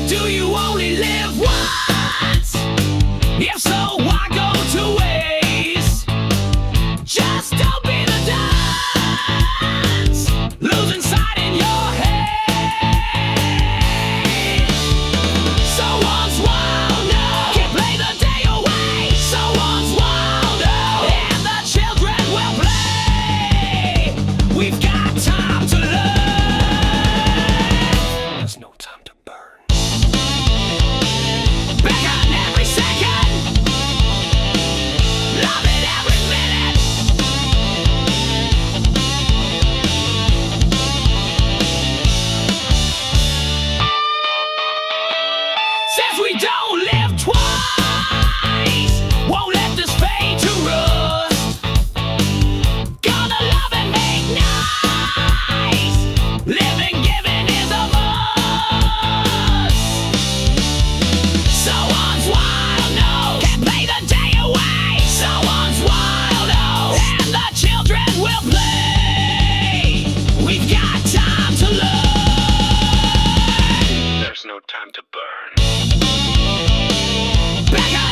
Do you only live once? If so, why go to waste? Just don't be the dance, losing sight in your head. Someone's wild now, can't play the day away. Someone's wild now, and the children will play. We've got time to learn. There's no time to burn. Back on every second, love it every minute. Since we don't live twice, won't let this fade to rust. Gonna love and make nice. Living, giving is a must. Someone's wild, no, can't play the day away. Someone's wild, no, and the children will play. We've got time to learn. There's no time to burn. Back on